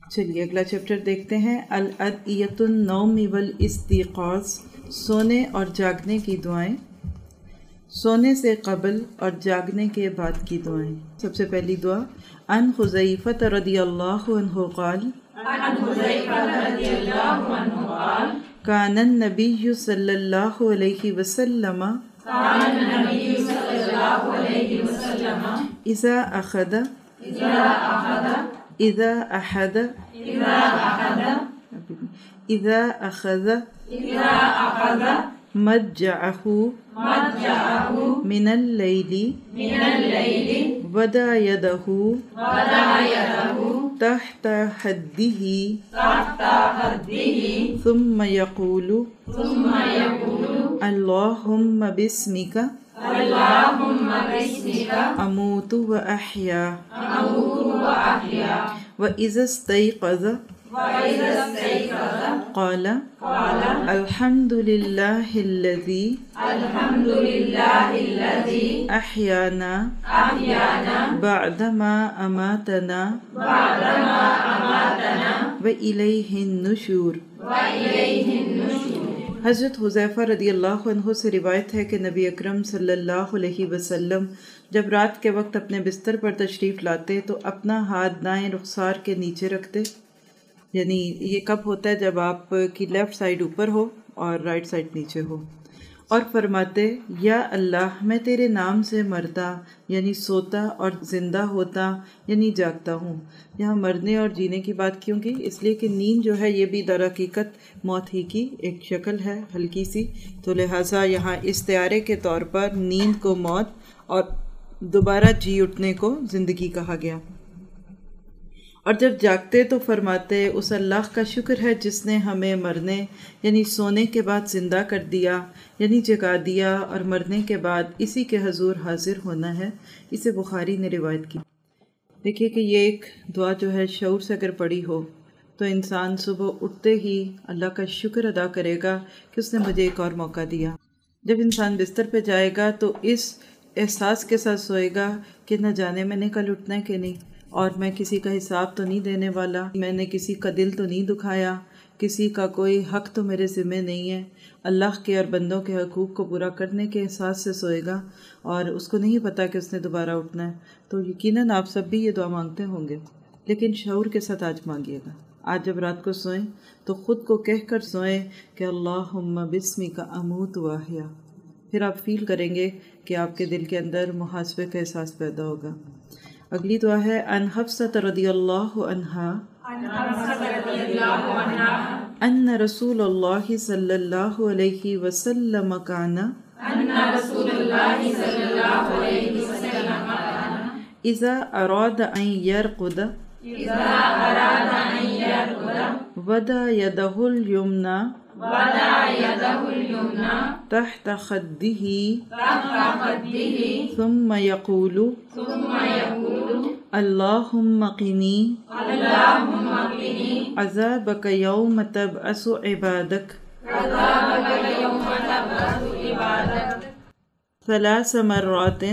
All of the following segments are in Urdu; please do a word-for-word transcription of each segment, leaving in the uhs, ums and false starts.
چلیے اگلا چیپٹر دیکھتے ہیں، الادعیۃ النوم والاستیقاظ، سونے اور جاگنے کی دعائیں، سونے سے قبل اور جاگنے کے بعد کی دعائیں۔ سب سے پہلی دعا، ان حذیفہ رضی اللہ عنہ قال کان النبی صلی اللہ علیہ وسلم اذا اخذ اذا احد اذا اخذ مضجعہ من اللیل وضع یدہ تحت خدہ ثم یقول اللہم باسمک اموت و احیا وَإِذَا اسْتَيْقَظَ قَالَ الْحَمْدُ لِلَّهِ الَّذِي أَحْيَانَا بَعْدَمَا أَمَاتَنَا وَإِلَيْهِ النُّشُورُ۔ حضرت حذیفہ رضی اللہ عنہ سے روایت ہے کہ نبی اکرم صلی اللہ علیہ وسلم جب رات کے وقت اپنے بستر پر تشریف لاتے تو اپنا ہاتھ دائیں رخسار کے نیچے رکھتے، یعنی یہ کب ہوتا ہے جب آپ کی لیفٹ سائڈ اوپر ہو اور رائٹ سائڈ نیچے ہو، اور فرماتے یا اللہ میں تیرے نام سے مرتا یعنی سوتا اور زندہ ہوتا یعنی جاگتا ہوں۔ یہاں مرنے اور جینے کی بات کیوں کی؟ اس لیے کہ نیند جو ہے یہ بھی در حقیقت موت ہی کی ایک شکل ہے ہلکی سی، تو لہٰذا یہاں استعارے کے طور پر نیند کو موت اور دوبارہ جی اٹھنے کو زندگی کہا گیا۔ اور جب جاگتے تو فرماتے اس اللہ کا شکر ہے جس نے ہمیں مرنے یعنی سونے کے بعد زندہ کر دیا یعنی جگا دیا، اور مرنے کے بعد اسی کے حضور حاضر ہونا ہے۔ اسے بخاری نے روایت کی۔ دیکھیے کہ یہ ایک دعا جو ہے شعور سے اگر پڑھی ہو تو انسان صبح اٹھتے ہی اللہ کا شکر ادا کرے گا کہ اس نے مجھے ایک اور موقع دیا۔ جب انسان بستر پہ جائے گا تو اس احساس کے ساتھ سوئے گا کہ نہ جانے میں نے کل اٹھنا ہے کہ نہیں، اور میں کسی کا حساب تو نہیں دینے والا، میں نے کسی کا دل تو نہیں دکھایا، کسی کا کوئی حق تو میرے ذمہ نہیں ہے، اللہ کے اور بندوں کے حقوق کو پورا کرنے کے احساس سے سوئے گا، اور اس کو نہیں پتہ کہ اس نے دوبارہ اٹھنا ہے۔ تو یقیناً آپ سب بھی یہ دعا مانگتے ہوں گے، لیکن شعور کے ساتھ آج مانگیے گا۔ آج جب رات کو سوئیں تو خود کو کہہ کر سوئیں کہ اللہم باسمک اموت و احیا، پھر آپ فیل کریں گے کہ آپ کے دل کے اندر محاسبے کا احساس پیدا ہوگا۔ اگلی دعا ہے ان حفصہ رضی اللہ عنہا ان رسول اللہ صلی اللہ علیہ وسلم کان اذا اراد ان یرقد وضع یدہ الیمنی تحت خدہ ثم یقول اللہم قنی عذابک یوم تبعث عبادک ثلاث مرات۔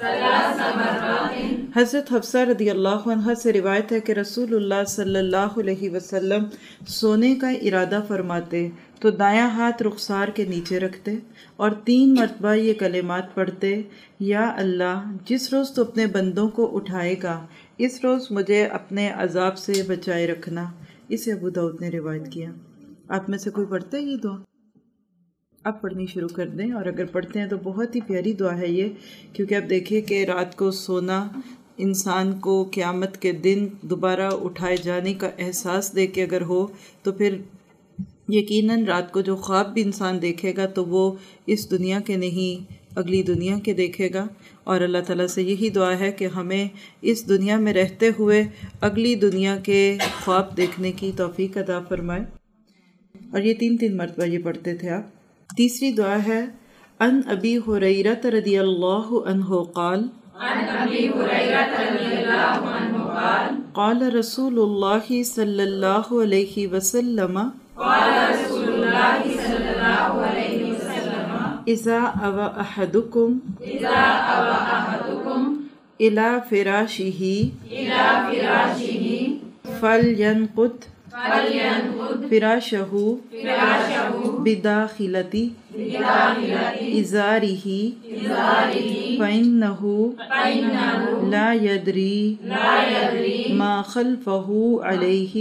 حضرت حفصہ رضی اللہ عنہ سے روایت ہے کہ رسول اللہ صلی اللہ علیہ وسلم سونے کا ارادہ فرماتے تو دایاں ہاتھ رخسار کے نیچے رکھتے اور تین مرتبہ یہ کلمات پڑھتے، یا اللہ جس روز تو اپنے بندوں کو اٹھائے گا اس روز مجھے اپنے عذاب سے بچائے رکھنا۔ اسے ابو داؤد نے روایت کیا۔ آپ میں سے کوئی پڑھتے ہیں یہ دعا؟ آپ پڑھنی شروع کر دیں، اور اگر پڑھتے ہیں تو بہت ہی پیاری دعا ہے یہ، کیونکہ اب دیکھیے کہ رات کو سونا انسان کو قیامت کے دن دوبارہ اٹھائے جانے کا احساس دے کے اگر ہو تو پھر یقیناً رات کو جو خواب بھی انسان دیکھے گا تو وہ اس دنیا کے نہیں اگلی دنیا کے دیکھے گا، اور اللہ تعالیٰ سے یہی دعا ہے کہ ہمیں اس دنیا میں رہتے ہوئے اگلی دنیا کے خواب دیکھنے کی توفیق عطا فرمائے۔ اور یہ تین تین مرتبہ یہ پڑھتے تھے آپ۔ تیسری دعا ہے ان ابی ہریرہ رضی اللہ عنہ قال قال رسول اللہ صلی اللہ علیہ وسلم اذا اوى احدكم الى فراشه فَلْيَنْقُضْ فِرَاشَهُ بِدَاخِلَةِ إِزَارِهِ فَإِنَّهُ لَا يَدْرِي مَا خَلْفَهُ عَلَيْهِ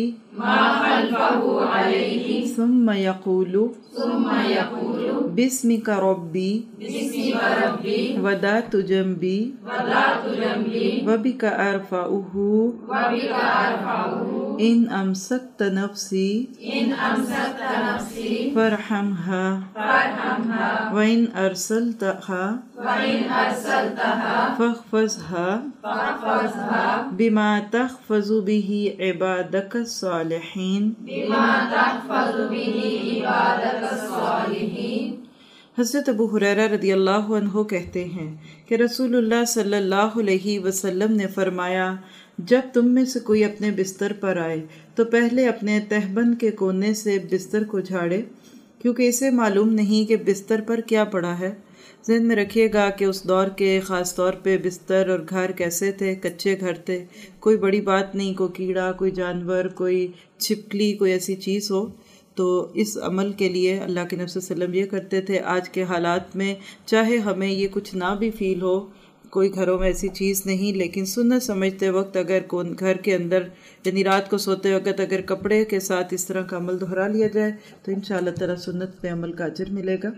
ثُمَّ يَقُولُ بِاسْمِكَ رَبِّي وَذَاتُ جَنْبِي وَبِكَ أَرْفَعُهُ إِنْ أَمْسَكْتَ نَفْسِي فَارْحَمْهَا وَإِنْ أَرْسَلْتَهَا فَاحْفَظْهَا بِمَا تَحْفَظُ بِهِ عِبَادَكَ الصَّالِحِينَ۔ حضرت ابو ہریرہ رضی اللہ عنہ کہتے ہیں کہ رسول اللہ صلی اللہ علیہ وسلم نے فرمایا، جب تم میں سے کوئی اپنے بستر پر آئے تو پہلے اپنے تہبند کے کونے سے بستر کو جھاڑے، کیونکہ اسے معلوم نہیں کہ بستر پر کیا پڑا ہے۔ ذہن میں رکھیے گا کہ اس دور کے خاص طور پہ بستر اور گھر کیسے تھے، کچے گھر تھے، کوئی بڑی بات نہیں، کوئی کیڑا، کوئی جانور، کوئی چھپکلی، کوئی ایسی چیز ہو تو اس عمل کے لیے اللہ کے نبی صلی اللہ علیہ وسلم یہ کرتے تھے۔ آج کے حالات میں چاہے ہمیں یہ کچھ نہ بھی فیل ہو، کوئی گھروں میں ایسی چیز نہیں، لیکن سنت سمجھتے وقت اگر گھر کے اندر یعنی رات کو سوتے وقت اگر کپڑے کے ساتھ اس طرح کا عمل دہرا لیا جائے تو انشاءاللہ تعالی سنت پہ عمل کا اجر ملے گا۔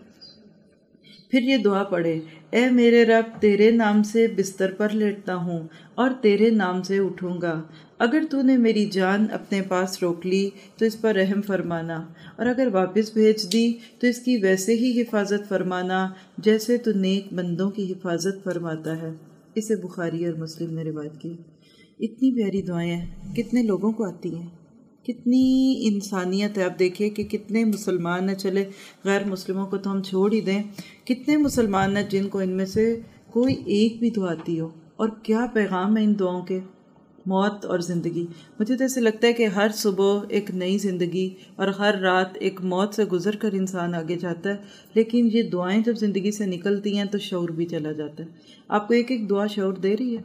پھر یہ دعا پڑھے، اے میرے رب، تیرے نام سے بستر پر لیٹتا ہوں اور تیرے نام سے اٹھوں گا۔ اگر تو نے میری جان اپنے پاس روک لی تو اس پر رحم فرمانا، اور اگر واپس بھیج دی تو اس کی ویسے ہی حفاظت فرمانا جیسے تو نیک بندوں کی حفاظت فرماتا ہے۔ اسے بخاری اور مسلم نے روایت کی۔ اتنی پیاری دعائیں کتنے لوگوں کو آتی ہیں، کتنی انسانیت ہے۔ آپ دیکھیے کہ کتنے مسلمان ہیں، چلے غیر مسلموں کو تو ہم چھوڑ ہی دیں، کتنے مسلمان ہیں جن کو ان میں سے کوئی ایک بھی دعا آتی ہو، اور کیا پیغام ہے ان دعاؤں کے۔ موت اور زندگی، مجھے تو ایسے لگتا ہے کہ ہر صبح ایک نئی زندگی اور ہر رات ایک موت سے گزر کر انسان آگے جاتا ہے، لیکن یہ دعائیں جب زندگی سے نکلتی ہیں تو شعور بھی چلا جاتا ہے۔ آپ کو ایک ایک دعا شعور دے رہی ہے،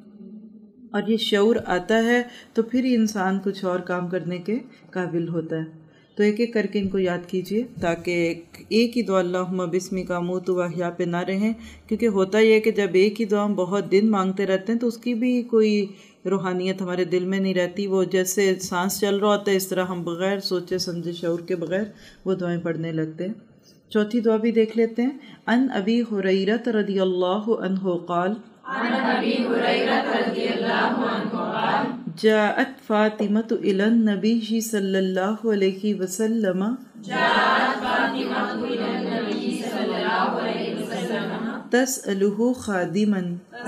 اور یہ شعور آتا ہے تو پھر انسان کچھ اور کام کرنے کے قابل ہوتا ہے۔ تو ایک ایک کر کے ان کو یاد کیجئے تاکہ ایک ہی دعا اللہم بسمک اموت و احیا پہ نہ رہیں، کیونکہ ہوتا یہ ہے کہ جب ایک ہی دعا ہم بہت دن مانگتے رہتے ہیں تو اس کی بھی کوئی روحانیت ہمارے دل میں نہیں رہتی، وہ جیسے سانس چل رہا ہوتا ہے اس طرح ہم بغیر سوچے سمجھے شعور کے بغیر وہ دعائیں پڑھنے لگتے ہیں۔ چوتھی دعا بھی دیکھ لیتے ہیں۔ ان ابی ہریرہ رضی اللہ عنہ قال جاءت فاطمة إلى النبي صلى الله عليه وسلم تسأله خادما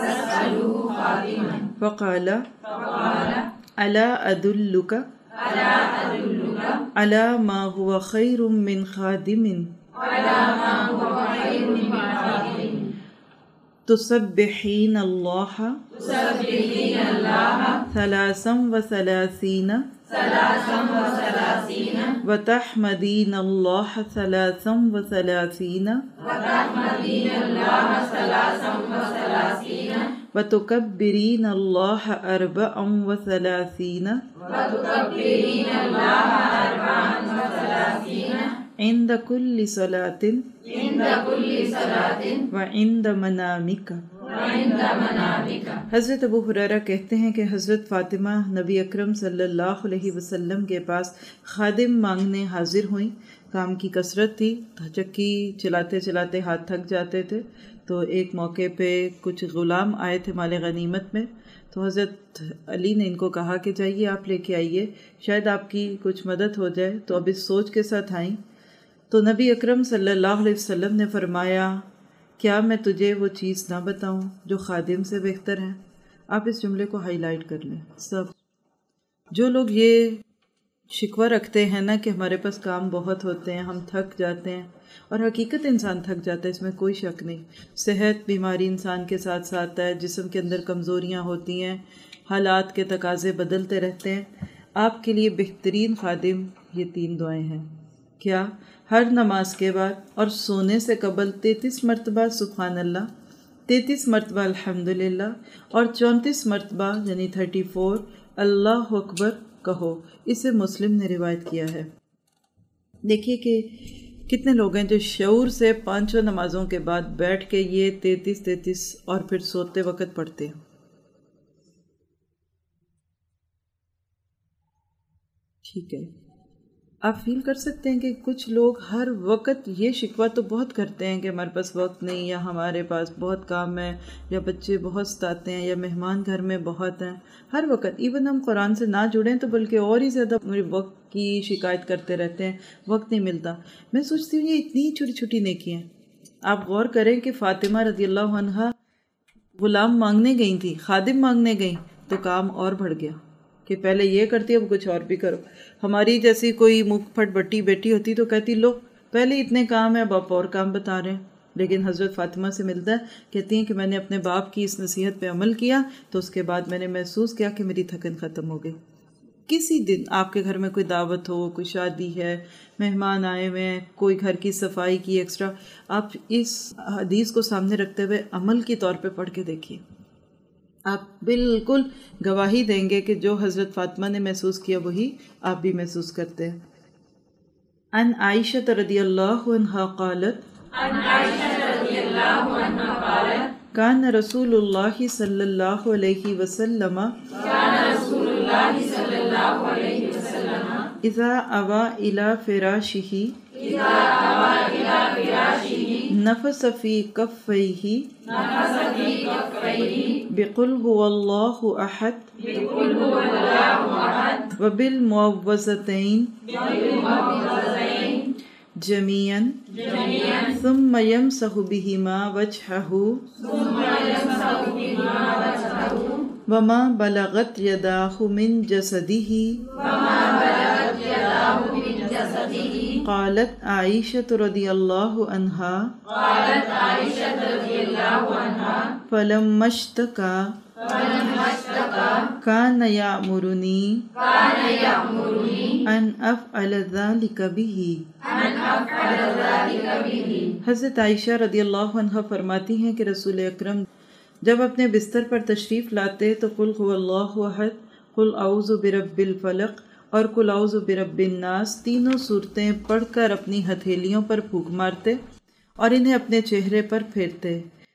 فقال ألا أدلك على ما هو خير من خادم تسبحين الله ثلاثا وثلاثين وتحمدين الله ثلاثا وثلاثين وتكبرين الله أربعا وثلاثين عند كل صلاة وعند منامك۔ حضرت ابو ہریرہ کہتے ہیں کہ حضرت فاطمہ نبی اکرم صلی اللہ علیہ وسلم کے پاس خادم مانگنے حاضر ہوئیں۔ کام کی کثرت تھی، چکی چلاتے چلاتے ہاتھ تھک جاتے تھے، تو ایک موقع پہ کچھ غلام آئے تھے مال غنیمت میں، تو حضرت علی نے ان کو کہا کہ جائیے آپ لے کے آئیے، شاید آپ کی کچھ مدد ہو جائے۔ تو اب اس سوچ کے ساتھ آئیں تو نبی اکرم صلی اللہ علیہ وسلم نے فرمایا، کیا میں تجھے وہ چیز نہ بتاؤں جو خادم سے بہتر ہے؟ آپ اس جملے کو ہائی لائٹ کر لیں سب۔ جو لوگ یہ شکوہ رکھتے ہیں نا کہ ہمارے پاس کام بہت ہوتے ہیں، ہم تھک جاتے ہیں، اور حقیقت انسان تھک جاتا ہے، اس میں کوئی شک نہیں۔ صحت بیماری انسان کے ساتھ ساتھ ہے، جسم کے اندر کمزوریاں ہوتی ہیں، حالات کے تقاضے بدلتے رہتے ہیں۔ آپ کے لیے بہترین خادم یہ تین دعائیں ہیں۔ کیا؟ ہر نماز کے بعد اور سونے سے قبل تینتیس مرتبہ سبحان اللہ، تینتیس مرتبہ الحمدللہ، اور چونتیس مرتبہ یعنی تھرٹی فور اللہ اکبر کہو، اسے مسلم نے روایت کیا ہے۔ دیکھیے کہ کتنے لوگ ہیں جو شعور سے پانچوں نمازوں کے بعد بیٹھ کے یہ تینتیس تینتیس اور پھر سوتے وقت پڑھتے ہیں۔ ٹھیک ہے، آپ فیل کر سکتے ہیں کہ کچھ لوگ ہر وقت یہ شکوہ تو بہت کرتے ہیں کہ ہمارے پاس وقت نہیں، یا ہمارے پاس بہت کام ہے، یا بچے بہت ستاتے ہیں، یا مہمان گھر میں بہت ہیں۔ ہر وقت ایون ہم قرآن سے نہ جڑیں تو بلکہ اور ہی زیادہ وقت کی شکایت کرتے رہتے ہیں، وقت نہیں ملتا۔ میں سوچتی ہوں یہ اتنی چھوٹی چھوٹی نیکی ہیں۔ آپ غور کریں کہ فاطمہ رضی اللہ عنہا غلام مانگنے گئی تھی، خادم مانگنے گئیں تو کام اور بڑھ گیا کہ پہلے یہ کرتی اب کچھ اور بھی کرو۔ ہماری جیسی کوئی منہ پھٹ بٹی بیٹی ہوتی تو کہتی لو پہلے اتنے کام ہیں اب آپ اور کام بتا رہے ہیں، لیکن حضرت فاطمہ سے ملتا ہے، کہتی ہیں کہ میں نے اپنے باپ کی اس نصیحت پہ عمل کیا تو اس کے بعد میں نے محسوس کیا کہ میری تھکن ختم ہو گئی۔ کسی دن آپ کے گھر میں کوئی دعوت ہو، کوئی شادی ہے، مہمان آئے ہوئے ہیں، کوئی گھر کی صفائی کی ایکسٹرا، آپ اس حدیث کو سامنے رکھتے ہوئے عمل کے طور پہ پڑھ کے دیکھیے، آپ بالکل گواہی دیں گے کہ جو حضرت فاطمہ نے محسوس کیا وہی آپ بھی محسوس کرتے ہیں۔ ان عائشہ رضی اللہ عنہا قالت عن عائشة رضي الله عنها قالت کان رسول اللہ صلی اللہ علیہ وسلم كان رسول الله صلى الله عليه وسلم اذا اوى الى فراشہ إذا أوى إلى فراشه نفس فی کفیہ نفس في كفيه بقل هو اللہ احد بقل هو الله أحد وبالمعوذتین بالمعوذتين جميعا جميعا ثم يمسح بهما وجهه ثم يمسح بهما وجهه وما بلغت يداه من جسده وما بلغت يداه من جسده قالت عائشة رضی اللہ عنها قالت عائشة رضي الله عنها فلما اشتكى فلما اشتكى كان يأمرني كان يأمرني أن أفعل ذلك به۔ أن أفعل ذلك به۔ حضرت عائشہ رضی اللہ عنہ فرماتی ہیں کہ رسول اکرم جب اپنے بستر پر تشریف لاتے تو قل هو اللہ احد، قل اعوذ برب الفلق اور قل اعوذ برب الناس تینوں صورتیں پڑھ کر اپنی ہتھیلیوں پر پھونک مارتے اور انہیں اپنے چہرے پر پھیرتے،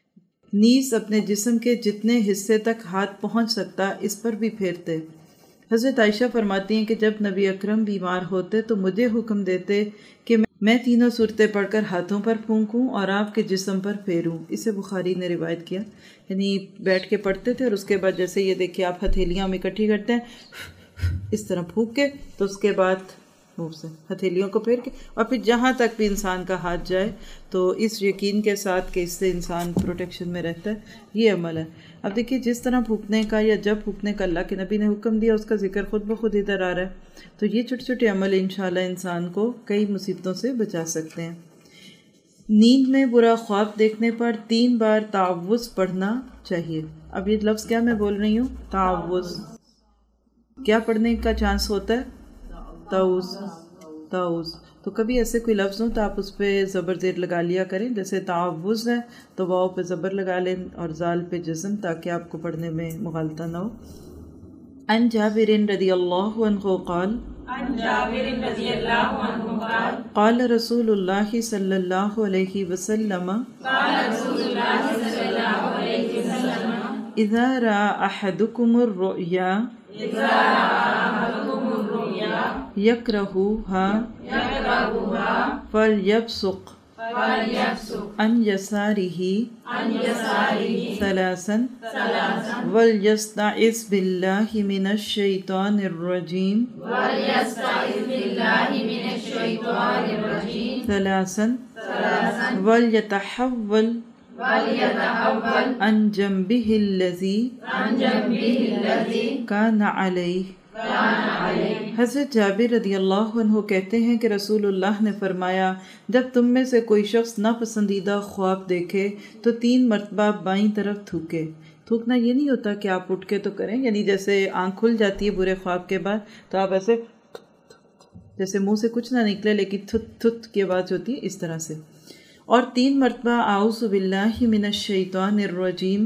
نیز اپنے جسم کے جتنے حصے تک ہاتھ پہنچ سکتا اس پر بھی پھیرتے۔ حضرت عائشہ فرماتی ہیں کہ جب نبی اکرم بیمار ہوتے تو مجھے حکم دیتے کہ میں تینوں صورتیں پڑھ کر ہاتھوں پر پھونکوں اور آپ کے جسم پر پھیروں۔ اسے بخاری نے روایت کیا، یعنی بیٹھ کے پڑھتے تھے اور اس کے بعد جیسے یہ دیکھیں آپ ہتھیلیاں میں اکٹھی کرتے ہیں اس طرح پھونک کے، تو اس کے بعد منہ سے ہتھیلیوں کو پھیر کے اور پھر جہاں تک بھی انسان کا ہاتھ جائے تو اس یقین کے ساتھ کہ اس سے انسان پروٹیکشن میں رہتا ہے، یہ عمل ہے۔ اب دیکھیے جس طرح پھونکنے کا یا جب پھونکنے کا اللہ کے نبی نے حکم دیا اس کا ذکر خود بخود ادھر آ رہا ہے، تو یہ چھوٹے چھوٹے عمل انشاءاللہ انسان کو کئی مصیبتوں سے بچا سکتے ہیں۔ نیند میں برا خواب دیکھنے پر تین بار تعوذ پڑھنا چاہیے۔ اب یہ لفظ کیا میں بول رہی ہوں؟ تعوذ۔ کیا پڑھنے کا چانس ہوتا ہے؟ تعوذ، تعوذ۔ تو کبھی ایسے کوئی لفظ ہوں تو آپ اس پہ زبر زیر لگا لیا کریں، جیسے تعوذ ہے تو واو پہ زبر لگا لیں اور زال پہ جزم، تاکہ آپ کو پڑھنے میں مغالطہ نہ ہو۔ عن جابر رضی اللہ عنہ قال عن جابر رضي الله عنه قال قال رسول اللہ صلی اللہ علیہ وسلم قال رسول الله صلى الله عليه وسلم اذا رأى احدكم الرؤيا إذا رأى أحدكم الرؤيا يكرهها يكرهها فليبصق فليبصق عن يساره عن يساره ثلاثا ثلاثا وليستعذ بالله من الشيطان الرجيم وليستعذ بالله من الشيطان الرجيم ثلاثا ثلاثا وليتحول وليتحول عن جنبه الذي عن جنبه الذي كان عليه۔ كان عليه۔ حضرت جابر رضی اللہ عنہ کہتے ہیں کہ رسول اللہ نے فرمایا جب تم میں سے کوئی شخص ناپسندیدہ خواب دیکھے تو تین مرتبہ بائیں طرف تھوکے۔ تھوکنا یہ نہیں ہوتا کہ آپ اٹھ کے تو کریں، یعنی جیسے آنکھ کھل جاتی ہے برے خواب کے بعد تو آپ ایسے جیسے منہ سے کچھ نہ نکلے لیکن تھت تھت کی آواز ہوتی ہے اس طرح سے، اور تین مرتبہ اعوذ باللہ من الشیطان الرجیم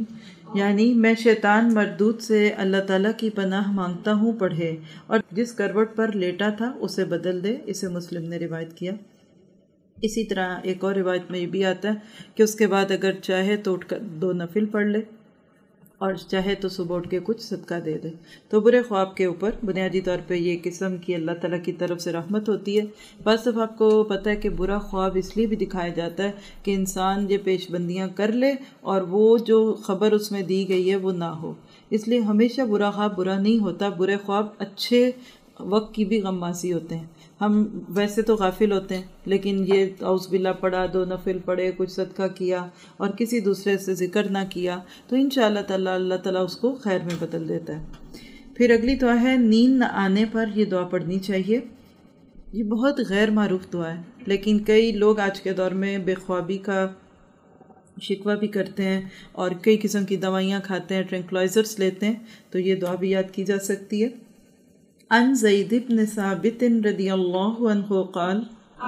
یعنی میں شیطان مردود سے اللہ تعالیٰ کی پناہ مانگتا ہوں پڑھے، اور جس کروٹ پر لیٹا تھا اسے بدل دے۔ اسے مسلم نے روایت کیا۔ اسی طرح ایک اور روایت میں یہ بھی آتا ہے کہ اس کے بعد اگر چاہے تو اٹھ کر دو نفل پڑھ لے، اور چاہے تو صبح اٹھ کے کچھ صدقہ دے دے۔ تو برے خواب کے اوپر بنیادی طور پہ یہ قسم کی اللہ تعالیٰ کی طرف سے رحمت ہوتی ہے۔ بعض دفعہ آپ کو پتہ ہے کہ برا خواب اس لیے بھی دکھایا جاتا ہے کہ انسان یہ پیش بندیاں کر لے اور وہ جو خبر اس میں دی گئی ہے وہ نہ ہو۔ اس لیے ہمیشہ برا خواب برا نہیں ہوتا، برے خواب اچھے وقت کی بھی غمازی ہوتے ہیں۔ ہم ویسے تو غافل ہوتے ہیں، لیکن یہ اعوذ باللہ پڑھا، دو نفل پڑھے، کچھ صدقہ کیا اور کسی دوسرے سے ذکر نہ کیا تو انشاءاللہ تعالیٰ اللہ تعالیٰ اس کو خیر میں بدل دیتا ہے۔ پھر اگلی دعا ہے نیند نہ آنے پر یہ دعا پڑھنی چاہیے۔ یہ بہت غیر معروف دعا ہے، لیکن کئی لوگ آج کے دور میں بے خوابی کا شکوہ بھی کرتے ہیں اور کئی قسم کی دوائیاں کھاتے ہیں، ٹرینکلائزرز لیتے ہیں، تو یہ دعا بھی یاد کی جا سکتی ہے۔ عن زید بن ثابت رضی اللہ عنہ قال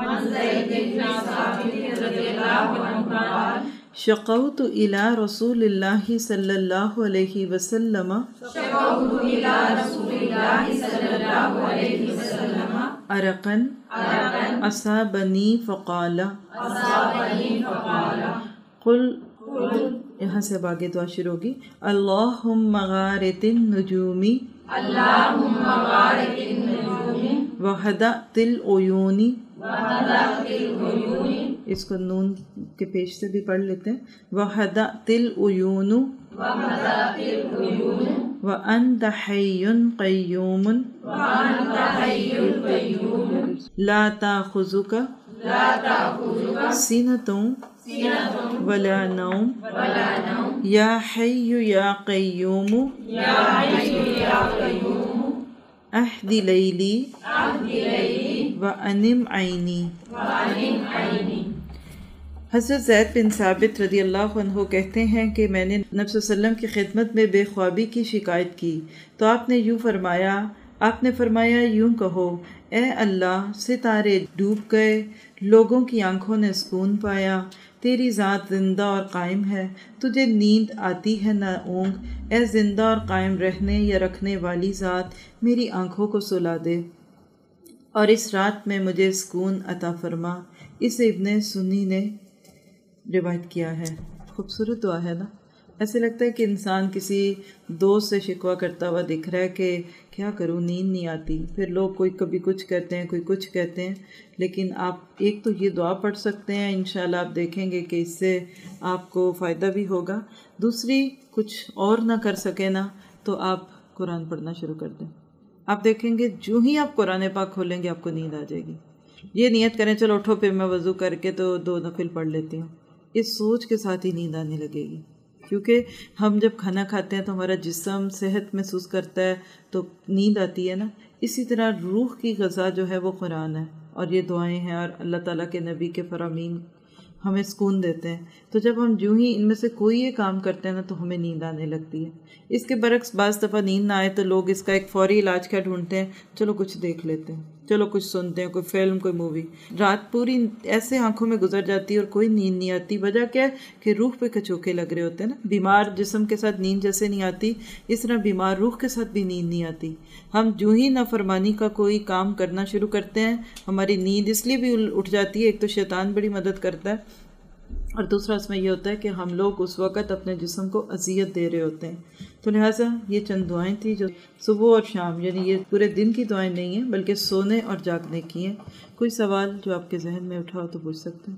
شقوت الى رسول اللہ صلی اللہ علیہ وسلم عرقا اصابنی فقال قل، یہاں سے اب آگے دعا شروع ہوگی، اللہم غارت النجوم اللہم غارت النجوم وحدأت العیون، اس کو نون کے پیش سے بھی پڑھ لیتے ہیں، وحدأت العیون وانت حی قیوم لا تاخذک سنۃ ولا نوم یا حی یا قیوم اہد لیلی وانم عینی۔ حضرت زید بن ثابت رضی اللہ عنہ کہتے ہیں کہ میں نے نبی صلی اللہ علیہ وسلم کی خدمت میں بے خوابی کی شکایت کی تو آپ نے یوں فرمایا آپ نے فرمایا یوں کہو، اے اللہ، ستارے ڈوب گئے، لوگوں کی آنکھوں نے سکون پایا، تیری ذات زندہ اور قائم ہے، تجھے نیند آتی ہے نہ اونگ، اے زندہ اور قائم رہنے یا رکھنے والی ذات، میری آنکھوں کو سلا دے اور اس رات میں مجھے سکون عطا فرما۔ اسے ابن سنی نے روایت کیا ہے۔ خوبصورت دعا ہے نا؟ ایسے لگتا ہے کہ انسان کسی دوست سے شکوہ کرتا ہوا دکھ رہا ہے کہ کیا کروں، نیند نہیں آتی، پھر لوگ کوئی کبھی کچھ کہتے ہیں کوئی کچھ کہتے ہیں، لیکن آپ ایک تو یہ دعا پڑھ سکتے ہیں، انشاءاللہ آپ دیکھیں گے کہ اس سے آپ کو فائدہ بھی ہوگا۔ دوسری، کچھ اور نہ کر سکے نا تو آپ قرآن پڑھنا شروع کر دیں۔ آپ دیکھیں گے جو ہی آپ قرآن پاک کھولیں گے آپ کو نیند آ جائے گی۔ یہ نیت کریں چلو اٹھو پھر میں وضو کر کے تو دو نفل پڑھ لیتی ہوں، اس سوچ کے ساتھ ہی نیند آنے لگے گی، کیونکہ ہم جب کھانا کھاتے ہیں تو ہمارا جسم صحت محسوس کرتا ہے تو نیند آتی ہے نا، اسی طرح روح کی غذا جو ہے وہ قرآن ہے اور یہ دعائیں ہیں اور اللہ تعالیٰ کے نبی کے فرامین ہمیں سکون دیتے ہیں۔ تو جب ہم جو ہی ان میں سے کوئی یہ کام کرتے ہیں نا تو ہمیں نیند آنے لگتی ہے۔ اس کے برعکس بعض دفعہ نیند نہ آئے تو لوگ اس کا ایک فوری علاج کیا ڈھونڈتے ہیں، چلو کچھ دیکھ لیتے ہیں، چلو کچھ سنتے ہیں، کوئی فلم کوئی مووی، رات پوری ایسے آنکھوں میں گزر جاتی ہے اور کوئی نیند نہیں آتی۔ وجہ کیا ہے کہ روح پہ کچوکے لگ رہے ہوتے ہیں نا۔ بیمار جسم کے ساتھ نیند جیسے نہیں آتی، اس طرح بیمار روح کے ساتھ بھی نیند نہیں آتی۔ ہم جو ہی نافرمانی کا کوئی کام کرنا شروع کرتے ہیں ہماری نیند اس لیے بھی اٹھ جاتی ہے، ایک تو شیطان بڑی مدد کرتا ہے اور دوسرا اس میں یہ ہوتا ہے کہ ہم لوگ اس وقت اپنے جسم کو اذیت دے رہے ہوتے ہیں۔ تو لہٰذا یہ چند دعائیں تھیں جو صبح اور شام، یعنی یہ پورے دن کی دعائیں نہیں ہیں بلکہ سونے اور جاگنے کی ہیں۔ کوئی سوال جو آپ کے ذہن میں اٹھا ہو تو پوچھ سکتے ہیں۔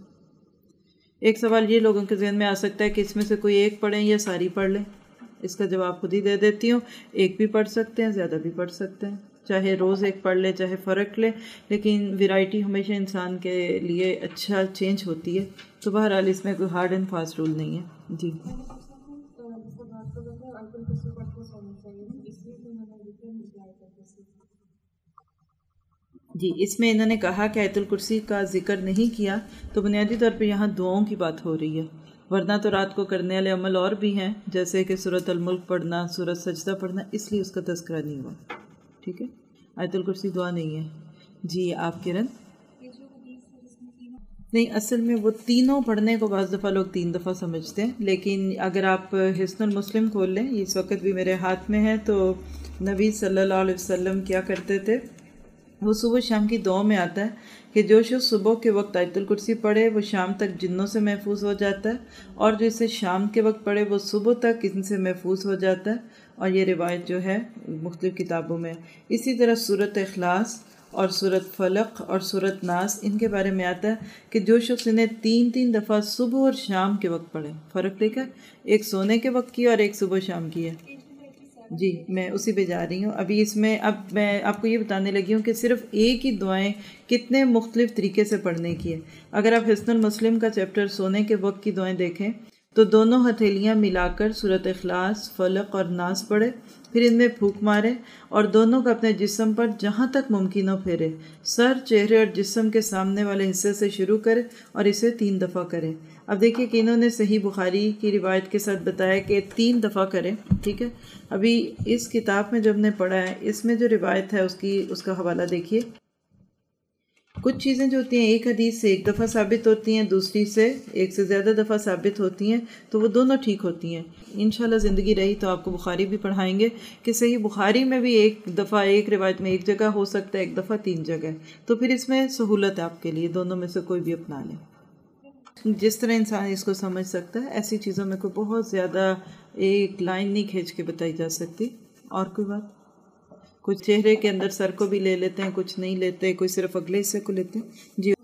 ایک سوال یہ لوگوں کے ذہن میں آ سکتا ہے کہ اس میں سے کوئی ایک پڑھیں یا ساری پڑھ لیں۔ اس کا جواب خود ہی دے دیتی ہوں، ایک بھی پڑھ سکتے ہیں، زیادہ بھی پڑھ سکتے ہیں، چاہے روز ایک پڑھ لے چاہے فرق لے، لیکن ویرائٹی ہمیشہ انسان کے لیے اچھا چینج ہوتی ہے۔ تو بہرحال اس میں کوئی ہارڈ اینڈ فاسٹ رول نہیں ہے۔ جی جی اس میں انہوں نے کہا کہ آیت الکرسی کا ذکر نہیں کیا تو بنیادی طور پہ یہاں دعاؤں کی بات ہو رہی ہے، ورنہ تو رات کو کرنے والے عمل اور بھی ہیں جیسے کہ سورۃ الملک پڑھنا، سورۃ سجدہ پڑھنا، اس لیے اس کا تذکرہ نہیں ہوا۔ ٹھیک ہے، آیت الکرسی دعا نہیں ہے۔ جی آپ کرن؟ نہیں، اصل میں وہ تینوں پڑھنے کو بعض دفعہ لوگ تین دفعہ سمجھتے ہیں، لیکن اگر آپ حصن المسلم کھول لیں، اس وقت بھی میرے ہاتھ میں ہے، تو نبی صلی اللہ علیہ وسلم کیا کرتے تھے، وہ صبح شام کی دعا میں آتا ہے کہ جو شخص صبح کے وقت آیت الکرسی پڑھے وہ شام تک جنوں سے محفوظ ہو جاتا ہے، اور جو اسے شام کے وقت پڑھے وہ صبح تک ان سے محفوظ ہو جاتا ہے، اور یہ روایت جو ہے مختلف کتابوں میں۔ اسی طرح سورۃ اخلاص اور سورۃ فلق اور سورۃ ناس، ان کے بارے میں آتا ہے کہ جو شخص انہیں تین تین دفعہ صبح اور شام کے وقت پڑھے، فرق دیکھا، ایک سونے کے وقت کی اور ایک صبح شام کی ہے۔ جی میں اسی پہ جا رہی ہوں ابھی۔ اس میں اب میں آپ کو یہ بتانے لگی ہوں کہ صرف ایک ہی دعائیں کتنے مختلف طریقے سے پڑھنے کی ہے۔ اگر آپ حصن المسلم کا چیپٹر سونے کے وقت کی دعائیں دیکھیں تو دونوں ہتھیلیاں ملا کر سورۃ اخلاص، فلق اور ناس پڑھے، پھر ان میں پھونک مارے اور دونوں کو اپنے جسم پر جہاں تک ممکن ہو پھیرے، سر، چہرے اور جسم کے سامنے والے حصے سے شروع کرے اور اسے تین دفعہ کرے۔ اب دیکھیے کہ انہوں نے صحیح بخاری کی روایت کے ساتھ بتایا کہ تین دفعہ کریں، ٹھیک ہے۔ ابھی اس کتاب میں جو ہم نے پڑھا ہے، اس میں جو روایت ہے اس کی اس کا حوالہ دیکھیے۔ کچھ چیزیں جو ہوتی ہیں ایک حدیث سے ایک دفعہ ثابت ہوتی ہیں، دوسری سے ایک سے زیادہ دفعہ ثابت ہوتی ہیں، تو وہ دونوں ٹھیک ہوتی ہیں۔ انشاءاللہ زندگی رہی تو آپ کو بخاری بھی پڑھائیں گے کہ صحیح بخاری میں بھی ایک دفعہ ایک روایت میں ایک جگہ ہو سکتا ہے، ایک دفعہ تین جگہ، تو پھر اس میں سہولت ہے آپ کے لیے، دونوں میں سے کوئی بھی اپنا لیں۔ جس طرح انسان اس کو سمجھ سکتا ہے، ایسی چیزوں میں کوئی بہت زیادہ ایک لائن نہیں کھینچ کے بتائی جا سکتی۔ اور کوئی بات؟ کچھ چہرے کے اندر سر کو بھی لے لیتے ہیں، کچھ نہیں لیتے، کوئی صرف اگلے حصے کو لیتے ہیں۔ جی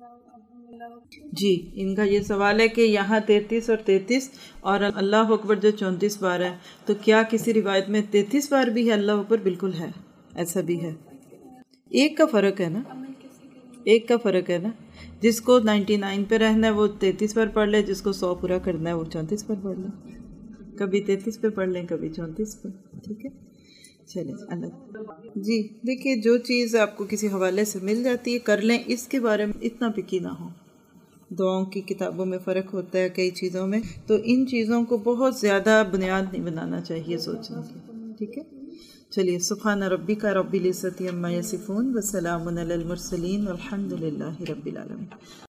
جی ان کا یہ سوال ہے کہ یہاں تینتیس اور تینتیس اور اللہ اکبر جو چونتیس بار ہے، تو کیا کسی روایت میں تینتیس بار بھی ہے اللہ اکبر؟ بالکل ہے، ایسا بھی ہے۔ ایک کا فرق ہے نا، ایک کا فرق ہے نا، جس کو نائنٹی نائن پہ رہنا ہے وہ تینتیس بار پڑھ لے، جس کو سو پورا کرنا ہے وہ چونتیس بار پڑھ لے، کبھی تینتیس پہ پڑھ لیں کبھی چونتیس پہ، ٹھیک ہے۔ چلیں اللہ جی دیکھیے، جو چیز آپ کو کسی حوالے سے مل جاتی ہے کر لیں، اس کے بارے میں اتنا پکی نہ ہو۔ دعاؤں کی کتابوں میں فرق ہوتا ہے کئی چیزوں میں، تو ان چیزوں کو بہت زیادہ بنیاد نہیں بنانا چاہیے سوچنے کی، ٹھیک ہے۔ چلیے، سبحان ربک رب العزت عما یصفون وسلام علی المرسلین والحمد للہ رب العالمین۔